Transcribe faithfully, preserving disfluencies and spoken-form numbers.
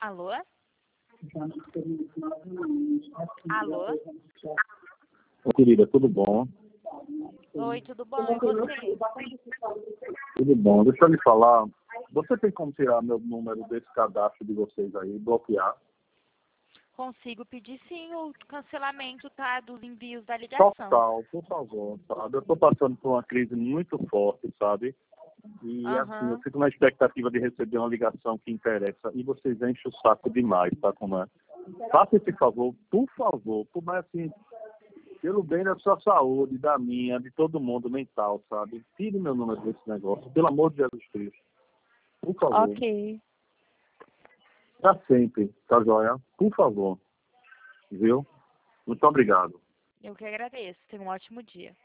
Alô? Alô? Ô, querida, tudo bom? Oi, tudo bom? E você? Tudo bom. Deixa eu lhe falar. Você tem como tirar meu número desse cadastro de vocês aí, bloquear? Consigo pedir sim o cancelamento, tá? Dos envios da ligação. Total, por favor, sabe? Eu estou passando por uma crise muito forte, sabe? E assim, eu Aham. fico na expectativa de receber uma ligação que interessa. E vocês enchem o saco demais, tá? Como é? Faça esse favor, por favor. Por mais assim, pelo bem da sua saúde, da minha, de todo mundo, mental, sabe? Tire meu número desse negócio, pelo amor de Jesus Cristo. Por favor. Ok. Pra sempre, tá joia? Por favor. Viu? Muito obrigado. Eu que agradeço. Tenha um ótimo dia.